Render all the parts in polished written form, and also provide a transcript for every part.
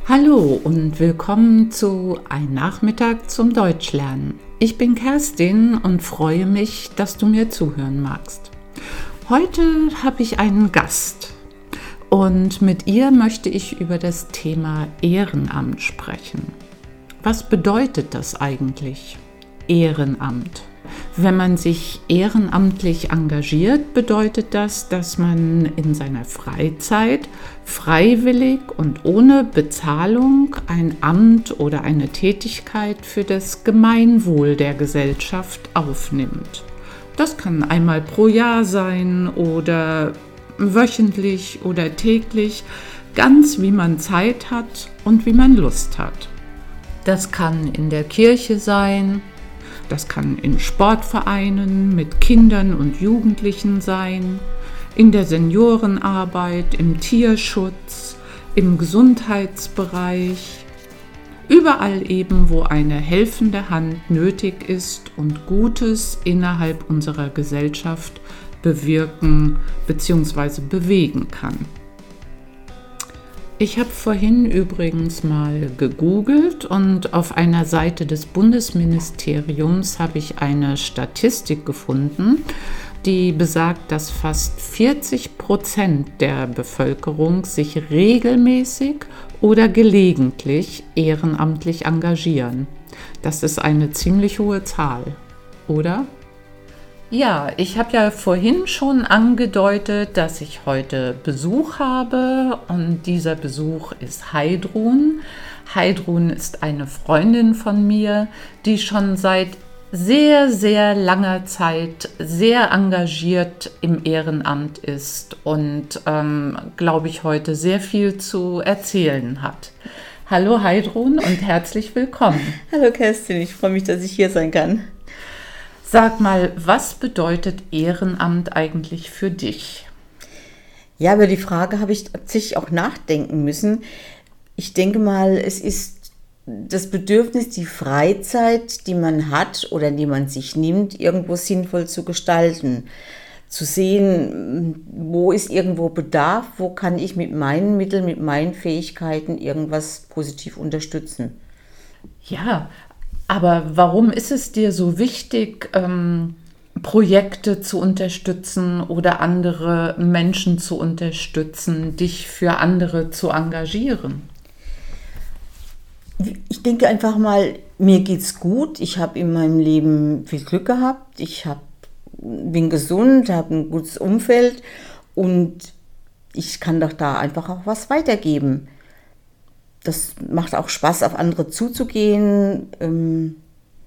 Hallo und willkommen zu Ein Nachmittag zum Deutschlernen. Ich bin Kerstin und freue mich, dass du mir zuhören magst. Heute habe ich einen Gast und mit ihr möchte ich über das Thema Ehrenamt sprechen. Was bedeutet das eigentlich? Ehrenamt. Wenn man sich ehrenamtlich engagiert, bedeutet das, dass man in seiner Freizeit freiwillig und ohne Bezahlung ein Amt oder eine Tätigkeit für das Gemeinwohl der Gesellschaft aufnimmt. Das kann einmal pro Jahr sein oder wöchentlich oder täglich, ganz wie man Zeit hat und wie man Lust hat. Das kann in der Kirche sein. Das kann in Sportvereinen mit Kindern und Jugendlichen sein, in der Seniorenarbeit, im Tierschutz, im Gesundheitsbereich, überall eben, wo eine helfende Hand nötig ist und Gutes innerhalb unserer Gesellschaft bewirken bzw. bewegen kann. Ich habe vorhin übrigens mal gegoogelt und auf einer Seite des Bundesministeriums habe ich eine Statistik gefunden, die besagt, dass fast 40% der Bevölkerung sich regelmäßig oder gelegentlich ehrenamtlich engagieren. Das ist eine ziemlich hohe Zahl, oder? Ja, ich habe ja vorhin schon angedeutet, dass ich heute Besuch habe und dieser Besuch ist Heidrun. Heidrun ist eine Freundin von mir, die schon seit sehr, sehr langer Zeit sehr engagiert im Ehrenamt ist und, glaube ich, heute sehr viel zu erzählen hat. Hallo Heidrun und herzlich willkommen. Hallo Kerstin, ich freue mich, dass ich hier sein kann. Sag mal, was bedeutet Ehrenamt eigentlich für dich? Ja, über die Frage habe ich tatsächlich auch nachdenken müssen. Ich denke mal, es ist das Bedürfnis, die Freizeit, die man hat oder die man sich nimmt, irgendwo sinnvoll zu gestalten. Zu sehen, wo ist irgendwo Bedarf, wo kann ich mit meinen Mitteln, mit meinen Fähigkeiten irgendwas positiv unterstützen. Ja, aber warum ist es dir so wichtig, Projekte zu unterstützen oder andere Menschen zu unterstützen, dich für andere zu engagieren? Ich denke einfach mal, mir geht's gut. Ich habe in meinem Leben viel Glück gehabt. Bin gesund, habe ein gutes Umfeld und ich kann doch da einfach auch was weitergeben. Das macht auch Spaß, auf andere zuzugehen.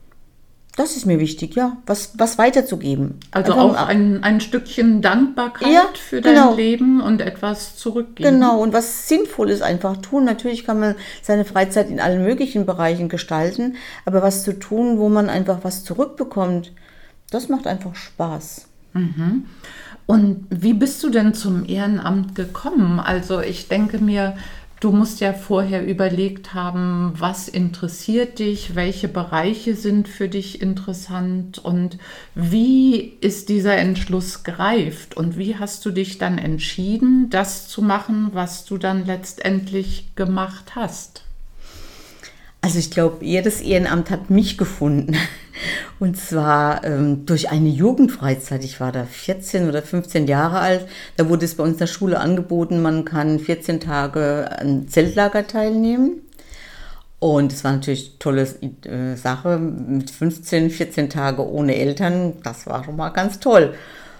Das ist mir wichtig, ja, was weiterzugeben. Also auch ein Stückchen Dankbarkeit für genau. Dein Leben und etwas zurückgeben. Genau, und was Sinnvolles einfach tun. Natürlich kann man seine Freizeit in allen möglichen Bereichen gestalten, aber was zu tun, wo man einfach was zurückbekommt, das macht einfach Spaß. Mhm. Und wie bist du denn zum Ehrenamt gekommen? Also ich denke mir, du musst ja vorher überlegt haben, was interessiert dich, welche Bereiche sind für dich interessant und wie ist dieser Entschluss gereift und wie hast du dich dann entschieden, das zu machen, was du dann letztendlich gemacht hast? Also ich glaube, jedes Ehrenamt hat mich gefunden. Und zwar durch eine Jugendfreizeit. Ich war da 14 oder 15 Jahre alt. Da wurde es bei uns in der Schule angeboten, man kann 14 Tage an Zeltlager teilnehmen. Und es war natürlich eine tolle Sache. Mit 14 Tage ohne Eltern, das war schon mal ganz toll.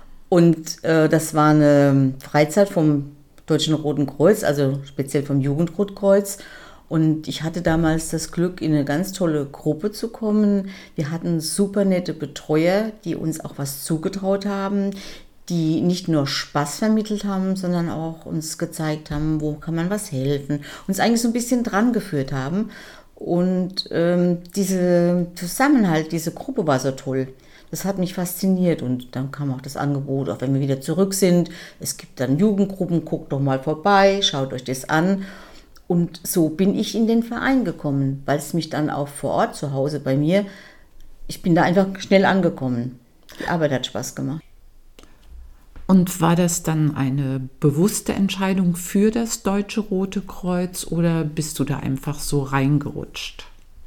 Und das war eine Freizeit vom Deutschen Roten Kreuz, also speziell vom Jugendrotkreuz. Und ich hatte damals das Glück, in eine ganz tolle Gruppe zu kommen. Wir hatten super nette Betreuer, die uns auch was zugetraut haben, die nicht nur Spaß vermittelt haben, sondern auch uns gezeigt haben, wo kann man was helfen, uns eigentlich so ein bisschen dran geführt haben. Und dieser Zusammenhalt, diese Gruppe war so toll. Das hat mich fasziniert und dann kam auch das Angebot, auch wenn wir wieder zurück sind, es gibt dann Jugendgruppen, guckt doch mal vorbei, schaut euch das an. Und so bin ich in den Verein gekommen, weil es mich dann auch vor Ort zu Hause bei mir, ich bin da einfach schnell angekommen. Die Arbeit hat Spaß gemacht. Und war das dann eine bewusste Entscheidung für das Deutsche Rote Kreuz oder bist du da einfach so reingerutscht?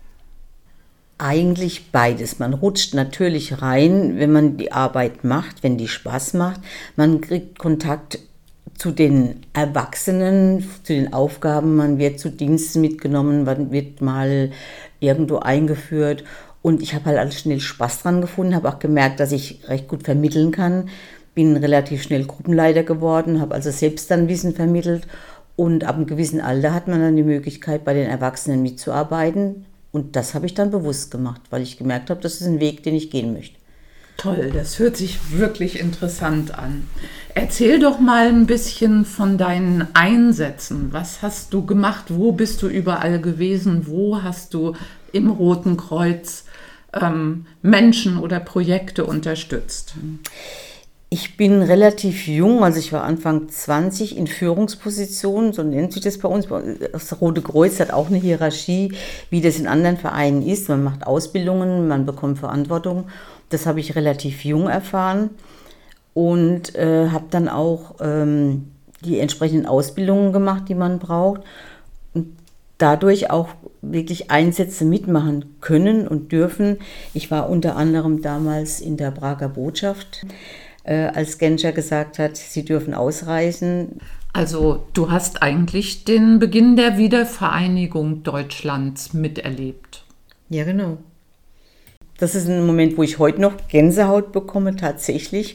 Eigentlich beides. Man rutscht natürlich rein, wenn man die Arbeit macht, wenn die Spaß macht. Man kriegt Kontakt zu den Erwachsenen, zu den Aufgaben. Man wird zu Diensten mitgenommen, man wird mal irgendwo eingeführt. Und ich habe halt alles schnell Spaß dran gefunden, habe auch gemerkt, dass ich recht gut vermitteln kann. Bin relativ schnell Gruppenleiter geworden, habe also selbst dann Wissen vermittelt. Und ab einem gewissen Alter hat man dann die Möglichkeit, bei den Erwachsenen mitzuarbeiten. Und das habe ich dann bewusst gemacht, weil ich gemerkt habe, das ist ein Weg, den ich gehen möchte. Toll, das hört sich wirklich interessant an. Erzähl doch mal ein bisschen von deinen Einsätzen. Was hast du gemacht? Wo bist du überall gewesen? Wo hast du im Roten Kreuz Menschen oder Projekte unterstützt? Ich bin relativ jung, also ich war Anfang 20 in Führungspositionen, so nennt sich das bei uns. Das Rote Kreuz hat auch eine Hierarchie, wie das in anderen Vereinen ist. Man macht Ausbildungen, man bekommt Verantwortung. Das habe ich relativ jung erfahren und habe dann auch die entsprechenden Ausbildungen gemacht, die man braucht. Und dadurch auch wirklich Einsätze mitmachen können und dürfen. Ich war unter anderem damals in der Prager Botschaft, als Genscher gesagt hat, sie dürfen ausreisen. Also du hast eigentlich den Beginn der Wiedervereinigung Deutschlands miterlebt. Ja, genau. Das ist ein Moment, wo ich heute noch Gänsehaut bekomme, tatsächlich.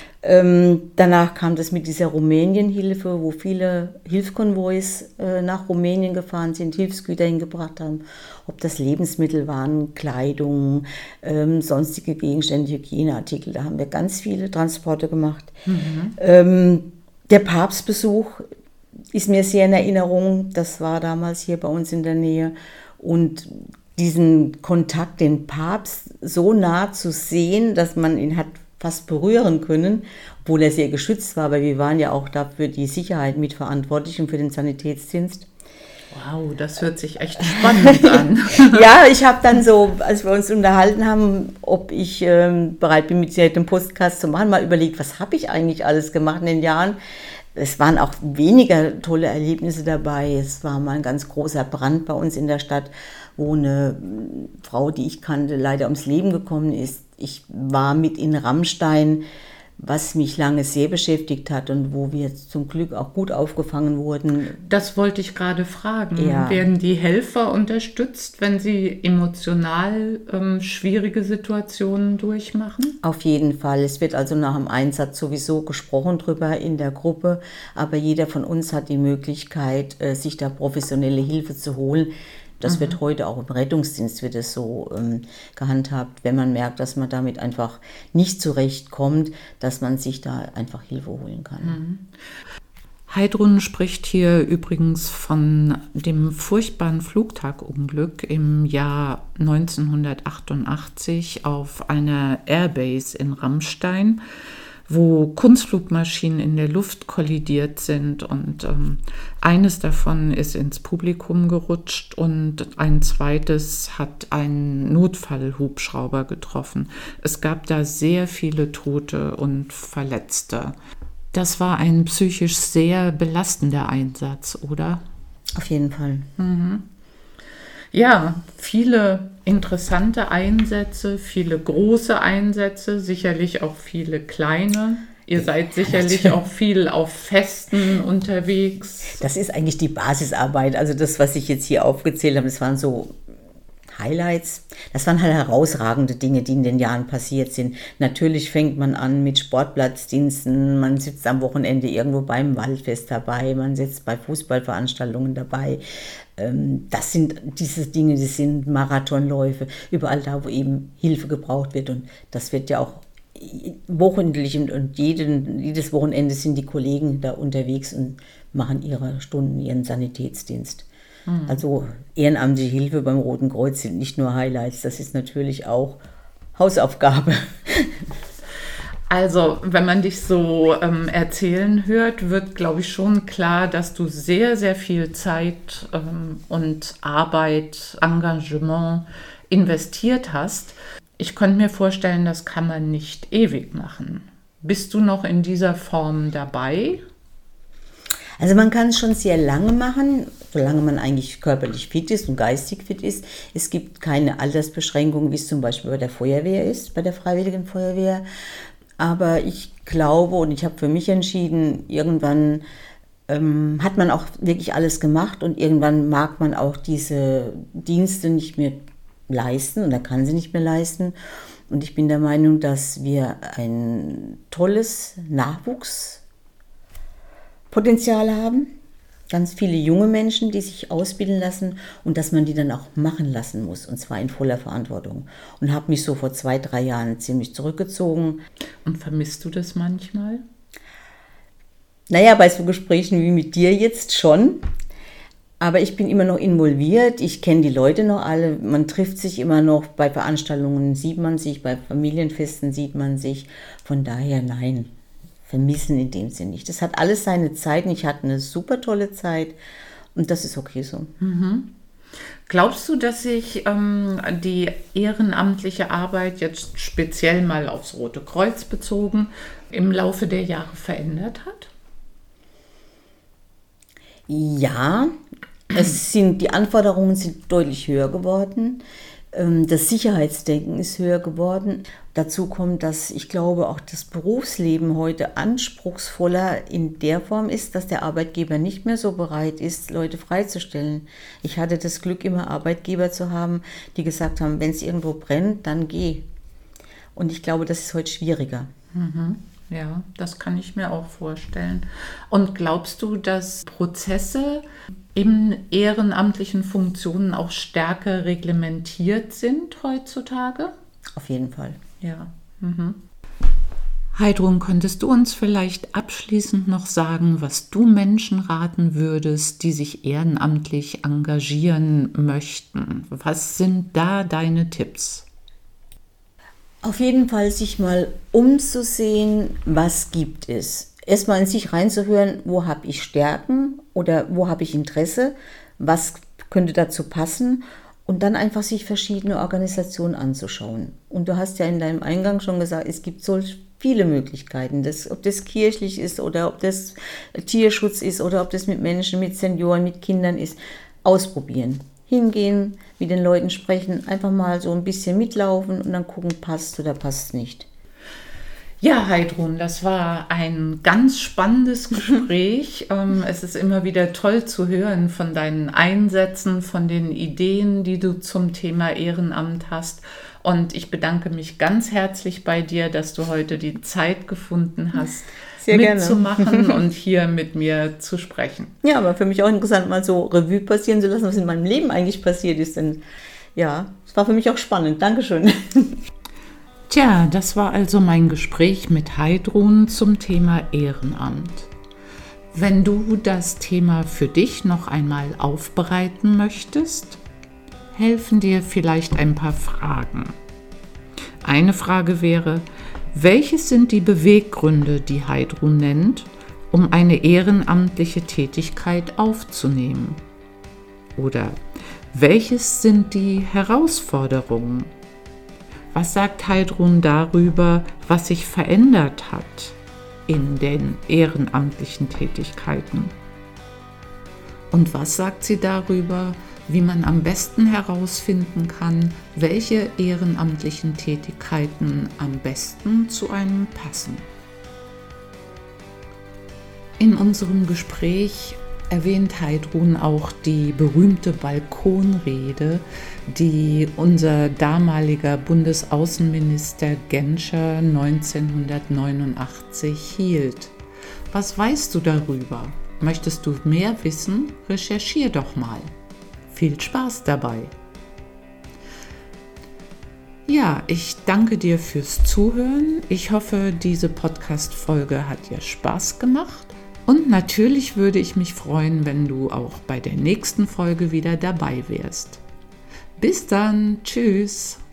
Danach kam das mit dieser Rumänien-Hilfe, wo viele Hilfskonvois nach Rumänien gefahren sind, Hilfsgüter hingebracht haben. Ob das Lebensmittel waren, Kleidung, sonstige Gegenstände, Hygieneartikel. Da haben wir ganz viele Transporte gemacht. Der Papstbesuch ist mir sehr in Erinnerung. Das war damals hier bei uns in der Nähe. Und diesen Kontakt, den Papst so nah zu sehen, dass man ihn hat fast berühren können, obwohl er sehr geschützt war, aber wir waren ja auch dafür die Sicherheit mitverantwortlich und für den Sanitätsdienst. Wow, das hört sich echt spannend an. Ja, ich habe dann so, als wir uns unterhalten haben, ob ich bereit bin, mit dem Podcast zu machen, mal überlegt, was habe ich eigentlich alles gemacht in den Jahren. Es waren auch weniger tolle Erlebnisse dabei. Es war mal ein ganz großer Brand bei uns in der Stadt, wo eine Frau, die ich kannte, leider ums Leben gekommen ist. Ich war mit in Rammstein, was mich lange sehr beschäftigt hat und wo wir zum Glück auch gut aufgefangen wurden. Das wollte ich gerade fragen. Ja. Werden die Helfer unterstützt, wenn sie emotional schwierige Situationen durchmachen? Auf jeden Fall. Es wird also nach dem Einsatz sowieso gesprochen drüber in der Gruppe, aber jeder von uns hat die Möglichkeit, sich da professionelle Hilfe zu holen. Das wird heute auch im Rettungsdienst wird es so gehandhabt, wenn man merkt, dass man damit einfach nicht zurechtkommt, dass man sich da einfach Hilfe holen kann. Heidrun spricht hier übrigens von dem furchtbaren Flugtaugunglück im Jahr 1988 auf einer Airbase in Rammstein, wo Kunstflugmaschinen in der Luft kollidiert sind und eines davon ist ins Publikum gerutscht und ein zweites hat einen Notfallhubschrauber getroffen. Es gab da sehr viele Tote und Verletzte. Das war ein psychisch sehr belastender Einsatz, oder? Auf jeden Fall. Ja, viele interessante Einsätze, viele große Einsätze, sicherlich auch viele kleine. Ihr seid sicherlich auch viel auf Festen unterwegs. Das ist eigentlich die Basisarbeit. Also das, was ich jetzt hier aufgezählt habe, das waren so Highlights. Das waren halt herausragende Dinge, die in den Jahren passiert sind. Natürlich fängt man an mit Sportplatzdiensten, man sitzt am Wochenende irgendwo beim Waldfest dabei, man sitzt bei Fußballveranstaltungen dabei. Das sind diese Dinge, das sind Marathonläufe, überall da, wo eben Hilfe gebraucht wird. Und das wird ja auch wochentlich und jedes Wochenende sind die Kollegen da unterwegs und machen ihre Stunden, ihren Sanitätsdienst. Also ehrenamtliche Hilfe beim Roten Kreuz sind nicht nur Highlights, das ist natürlich auch Hausaufgabe. Also, wenn man dich so erzählen hört, wird, glaube ich, schon klar, dass du sehr, sehr viel Zeit und Arbeit, Engagement investiert hast. Ich könnte mir vorstellen, das kann man nicht ewig machen. Bist du noch in dieser Form dabei? Also man kann es schon sehr lange machen, solange man eigentlich körperlich fit ist und geistig fit ist. Es gibt keine Altersbeschränkung, wie es zum Beispiel bei der Feuerwehr ist, bei der Freiwilligen Feuerwehr. Aber ich glaube und ich habe für mich entschieden, irgendwann hat man auch wirklich alles gemacht und irgendwann mag man auch diese Dienste nicht mehr leisten oder kann sie nicht mehr leisten. Und ich bin der Meinung, dass wir ein tolles Nachwuchspotenzial haben. Ganz viele junge Menschen, die sich ausbilden lassen und dass man die dann auch machen lassen muss. Und zwar in voller Verantwortung. Und habe mich so vor 2-3 Jahren ziemlich zurückgezogen. Und vermisst du das manchmal? Naja, bei so Gesprächen wie mit dir jetzt schon. Aber ich bin immer noch involviert, ich kenne die Leute noch alle, man trifft sich immer noch, bei Veranstaltungen sieht man sich, bei Familienfesten sieht man sich. Von daher nein, vermissen in dem Sinne nicht. Das hat alles seine Zeit und ich hatte eine super tolle Zeit und das ist okay so. Mhm. Glaubst du, dass sich die ehrenamtliche Arbeit jetzt speziell mal aufs Rote Kreuz bezogen im Laufe der Jahre verändert hat? Ja, die Anforderungen sind deutlich höher geworden. Das Sicherheitsdenken ist höher geworden. Dazu kommt, dass ich glaube, auch das Berufsleben heute anspruchsvoller in der Form ist, dass der Arbeitgeber nicht mehr so bereit ist, Leute freizustellen. Ich hatte das Glück, immer Arbeitgeber zu haben, die gesagt haben, wenn es irgendwo brennt, dann geh. Und ich glaube, das ist heute schwieriger. Mhm. Ja, das kann ich mir auch vorstellen. Und glaubst du, dass Prozesse in ehrenamtlichen Funktionen auch stärker reglementiert sind heutzutage? Auf jeden Fall. Ja. Mhm. Heidrun, könntest du uns vielleicht abschließend noch sagen, was du Menschen raten würdest, die sich ehrenamtlich engagieren möchten? Was sind da deine Tipps? Auf jeden Fall sich mal umzusehen, was gibt es. Erstmal in sich reinzuhören, wo habe ich Stärken oder wo habe ich Interesse, was könnte dazu passen und dann einfach sich verschiedene Organisationen anzuschauen. Und du hast ja in deinem Eingang schon gesagt, es gibt so viele Möglichkeiten, ob das kirchlich ist oder ob das Tierschutz ist oder ob das mit Menschen, mit Senioren, mit Kindern ist. Ausprobieren. Hingehen, mit den Leuten sprechen, einfach mal so ein bisschen mitlaufen und dann gucken, passt oder passt nicht. Ja, Heidrun, das war ein ganz spannendes Gespräch. Es ist immer wieder toll zu hören von deinen Einsätzen, von den Ideen, die du zum Thema Ehrenamt hast. Und ich bedanke mich ganz herzlich bei dir, dass du heute die Zeit gefunden hast, mitzumachen und hier mit mir zu sprechen. Ja, aber für mich auch interessant, mal so Revue passieren zu lassen, was in meinem Leben eigentlich passiert ist. Denn ja, es war für mich auch spannend. Dankeschön. Tja, das war also mein Gespräch mit Heidrun zum Thema Ehrenamt. Wenn du das Thema für dich noch einmal aufbereiten möchtest, helfen dir vielleicht ein paar Fragen. Eine Frage wäre: Welches sind die Beweggründe, die Heidrun nennt, um eine ehrenamtliche Tätigkeit aufzunehmen? Oder welches sind die Herausforderungen? Was sagt Heidrun darüber, was sich verändert hat in den ehrenamtlichen Tätigkeiten? Und was sagt sie darüber, wie man am besten herausfinden kann, welche ehrenamtlichen Tätigkeiten am besten zu einem passen? In unserem Gespräch erwähnt Heidrun auch die berühmte Balkonrede, die unser damaliger Bundesaußenminister Genscher 1989 hielt. Was weißt du darüber? Möchtest du mehr wissen? Recherchier doch mal. Viel Spaß dabei! Ja, ich danke dir fürs Zuhören. Ich hoffe, diese Podcast-Folge hat dir Spaß gemacht. Und natürlich würde ich mich freuen, wenn du auch bei der nächsten Folge wieder dabei wärst. Bis dann, tschüss!